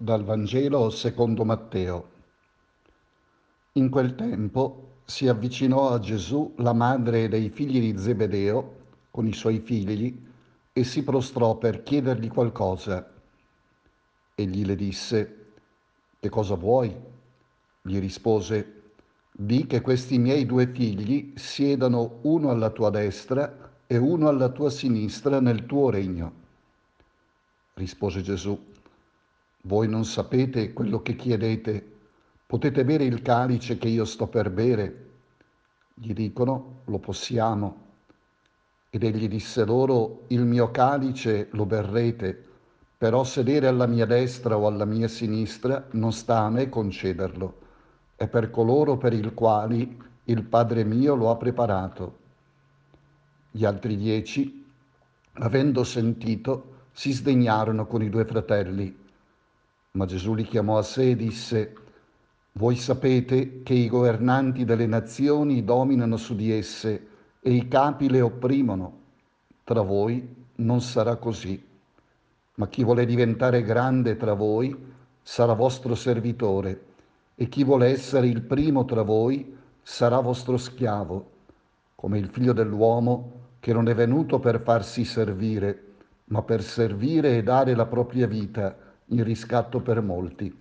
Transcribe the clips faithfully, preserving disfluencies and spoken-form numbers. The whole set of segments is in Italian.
Dal Vangelo secondo Matteo. In quel tempo si avvicinò a Gesù la madre dei figli di Zebedeo con i suoi figli e si prostrò per chiedergli qualcosa. Egli le disse: «Che cosa vuoi?» Gli rispose: «Di che questi miei due figli siedano uno alla tua destra e uno alla tua sinistra nel tuo regno». Rispose Gesù: «Voi non sapete quello che chiedete. Potete bere il calice che io sto per bere?» Gli dicono: «Lo possiamo». Ed egli disse loro: «Il mio calice lo berrete, però sedere alla mia destra o alla mia sinistra non sta a me concederlo, è per coloro per il quali il Padre mio lo ha preparato». Gli altri dieci, avendo sentito, si sdegnarono con i due fratelli. Ma Gesù li chiamò a sé e disse: «Voi sapete che i governanti delle nazioni dominano su di esse e i capi le opprimono. Tra voi non sarà così, ma chi vuole diventare grande tra voi sarà vostro servitore, e chi vuole essere il primo tra voi sarà vostro schiavo, come il Figlio dell'uomo, che non è venuto per farsi servire, ma per servire e dare la propria vita in riscatto per molti».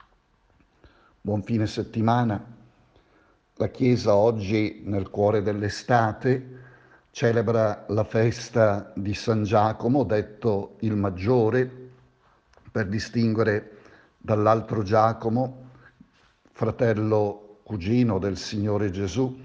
Buon fine settimana. La Chiesa oggi, nel cuore dell'estate, celebra la festa di San Giacomo, detto il Maggiore, per distinguere dall'altro Giacomo, fratello cugino del Signore Gesù.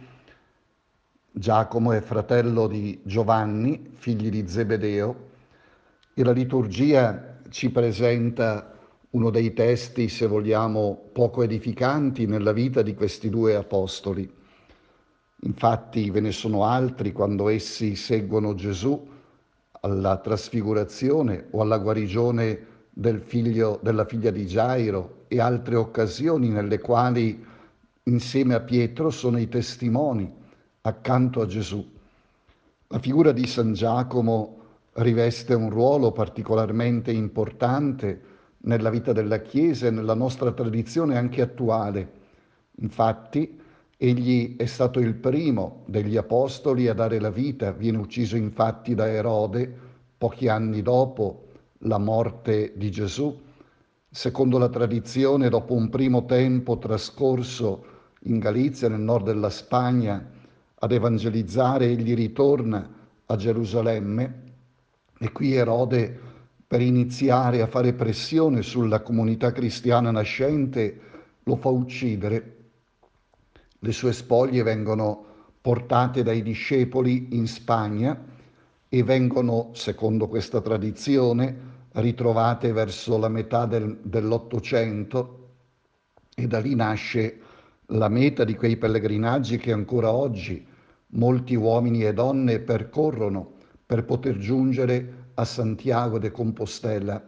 Giacomo è fratello di Giovanni, figli di Zebedeo, e la liturgia ci presenta uno dei testi, se vogliamo, poco edificanti nella vita di questi due apostoli. Infatti ve ne sono altri quando essi seguono Gesù alla trasfigurazione o alla guarigione del figlio, della figlia di Gairo, e altre occasioni nelle quali insieme a Pietro sono i testimoni accanto a Gesù. La figura di San Giacomo riveste un ruolo particolarmente importante nella vita della Chiesa e nella nostra tradizione anche attuale. Infatti, egli è stato il primo degli apostoli a dare la vita, viene ucciso infatti da Erode pochi anni dopo la morte di Gesù. Secondo la tradizione, dopo un primo tempo trascorso in Galizia, nel nord della Spagna, ad evangelizzare, egli ritorna a Gerusalemme e qui Erode, per iniziare a fare pressione sulla comunità cristiana nascente, lo fa uccidere. Le sue spoglie vengono portate dai discepoli in Spagna e vengono, secondo questa tradizione, ritrovate verso la metà del, dell'Ottocento, e da lì nasce la meta di quei pellegrinaggi che ancora oggi molti uomini e donne percorrono per poter giungere a Santiago de Compostela.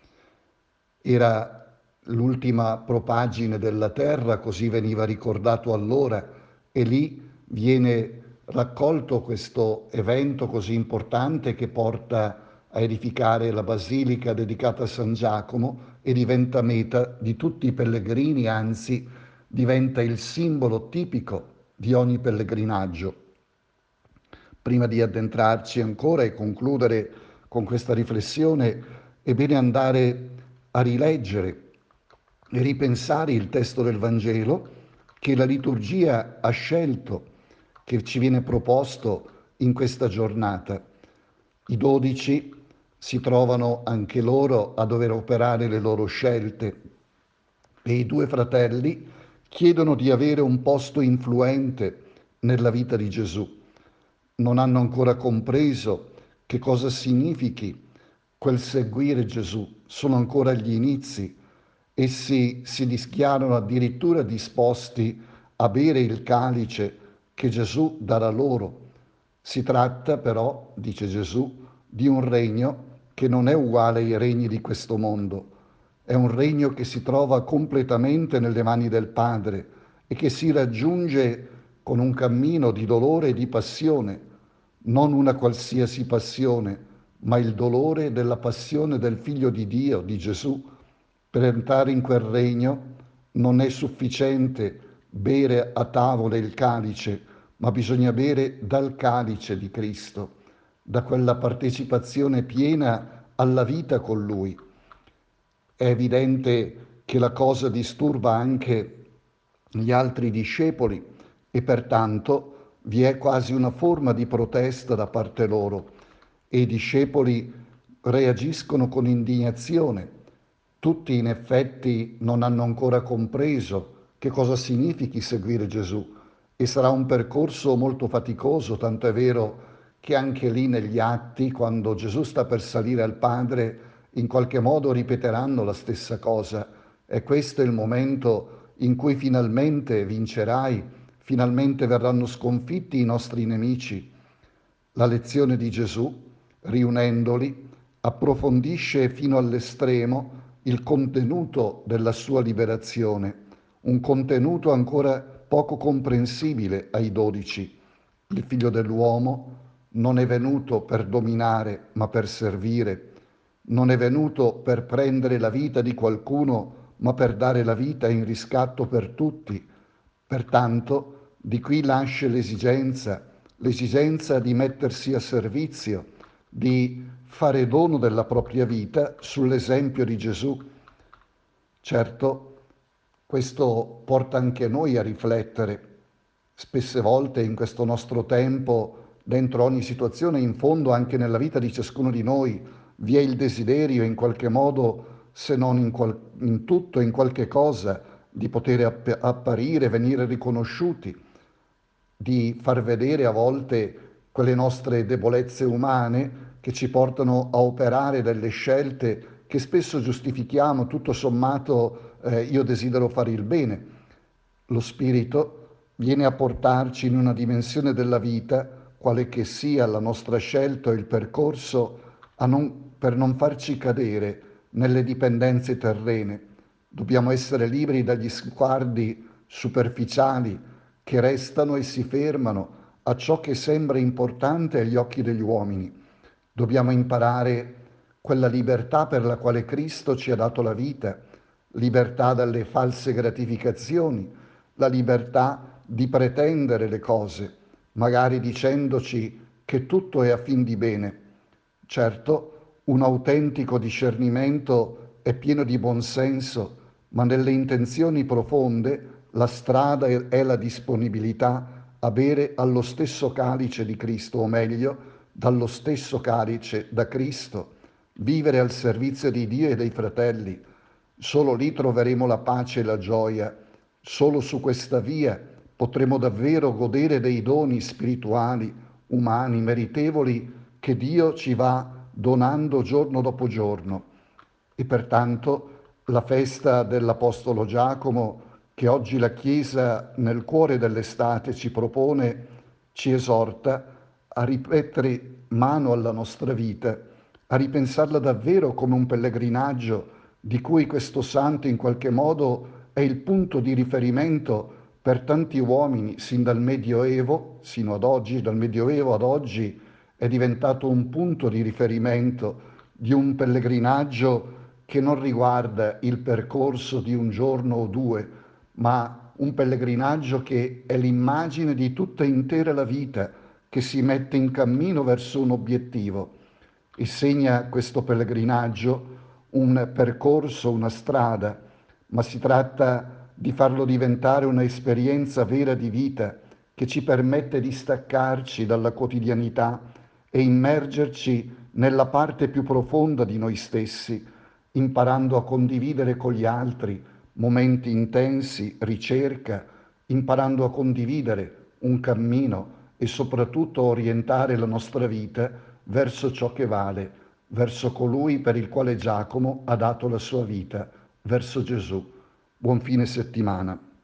Era l'ultima propagine della terra, così veniva ricordato allora, e lì viene raccolto questo evento così importante che porta a edificare la basilica dedicata a San Giacomo e diventa meta di tutti i pellegrini, anzi diventa il simbolo tipico di ogni pellegrinaggio. Prima di addentrarci ancora e concludere con questa riflessione, è bene andare a rileggere e ripensare il testo del Vangelo che la liturgia ha scelto, che ci viene proposto in questa giornata. I dodici si trovano anche loro a dover operare le loro scelte e i due fratelli chiedono di avere un posto influente nella vita di Gesù. Non hanno ancora compreso che cosa significhi quel seguire Gesù, sono ancora agli inizi. Essi si dichiarano addirittura disposti a bere il calice che Gesù darà loro. Si tratta però, dice Gesù, di un regno che non è uguale ai regni di questo mondo. È un regno che si trova completamente nelle mani del Padre e che si raggiunge con un cammino di dolore e di passione, non una qualsiasi passione, ma il dolore della passione del Figlio di Dio, di Gesù, Per entrare in quel regno non è sufficiente bere a tavola il calice, ma bisogna bere dal calice di Cristo, da quella partecipazione piena alla vita con Lui. È evidente che la cosa disturba anche gli altri discepoli e pertanto vi è quasi una forma di protesta da parte loro e i discepoli reagiscono con indignazione. Tutti in effetti non hanno ancora compreso che cosa significhi seguire Gesù e sarà un percorso molto faticoso, tanto è vero che anche lì negli atti, quando Gesù sta per salire al Padre, in qualche modo ripeteranno la stessa cosa. E questo è il momento in cui finalmente vincerai, finalmente verranno sconfitti i nostri nemici. La lezione di Gesù, riunendoli, approfondisce fino all'estremo il contenuto della sua liberazione, un contenuto ancora poco comprensibile ai dodici. Il figlio dell'uomo non è venuto per dominare, ma per servire. Non è venuto per prendere la vita di qualcuno, ma per dare la vita in riscatto per tutti. Pertanto, di qui nasce l'esigenza, l'esigenza di mettersi a servizio, di fare dono della propria vita sull'esempio di Gesù. Certo, questo porta anche noi a riflettere. Spesse volte in questo nostro tempo, dentro ogni situazione, in fondo anche nella vita di ciascuno di noi, vi è il desiderio in qualche modo, se non in, qual- in tutto, in qualche cosa, di poter app- apparire, venire riconosciuti, di far vedere a volte quelle nostre debolezze umane che ci portano a operare delle scelte che spesso giustifichiamo, tutto sommato eh, io desidero fare il bene. Lo Spirito viene a portarci in una dimensione della vita, quale che sia la nostra scelta o il percorso, a non- per non farci cadere nelle dipendenze terrene. Dobbiamo essere liberi dagli sguardi superficiali che restano e si fermano a ciò che sembra importante agli occhi degli uomini. Dobbiamo imparare quella libertà per la quale Cristo ci ha dato la vita, libertà dalle false gratificazioni, la libertà di pretendere le cose, magari dicendoci che tutto è a fin di bene. Certo, un autentico discernimento è pieno di buonsenso, ma nelle intenzioni profonde la strada è la disponibilità a bere allo stesso calice di Cristo, o meglio, dallo stesso calice da Cristo, vivere al servizio di Dio e dei fratelli. Solo lì troveremo la pace e la gioia. Solo su questa via potremo davvero godere dei doni spirituali, umani, meritevoli che Dio ci va donando giorno dopo giorno. E pertanto la festa dell'Apostolo Giacomo, che oggi la Chiesa nel cuore dell'estate ci propone, ci esorta a rimettere mano alla nostra vita, a ripensarla davvero come un pellegrinaggio di cui questo santo in qualche modo è il punto di riferimento per tanti uomini, sin dal Medioevo, sino ad oggi, dal Medioevo ad oggi, è diventato un punto di riferimento di un pellegrinaggio che non riguarda il percorso di un giorno o due, ma un pellegrinaggio che è l'immagine di tutta intera la vita che si mette in cammino verso un obiettivo e segna questo pellegrinaggio un percorso, una strada, ma si tratta di farlo diventare un'esperienza vera di vita che ci permette di staccarci dalla quotidianità e immergerci nella parte più profonda di noi stessi, imparando a condividere con gli altri momenti intensi, ricerca, imparando a condividere un cammino e soprattutto orientare la nostra vita verso ciò che vale, verso colui per il quale Giacomo ha dato la sua vita, verso Gesù. Buon fine settimana.